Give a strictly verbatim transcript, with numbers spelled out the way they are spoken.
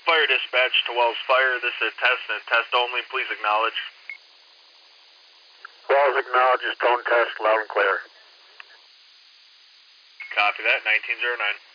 Fire dispatch to Wells Fire. This is a test and a test only. Please acknowledge. Wells acknowledges tone test loud and clear. Copy that. nineteen oh nine.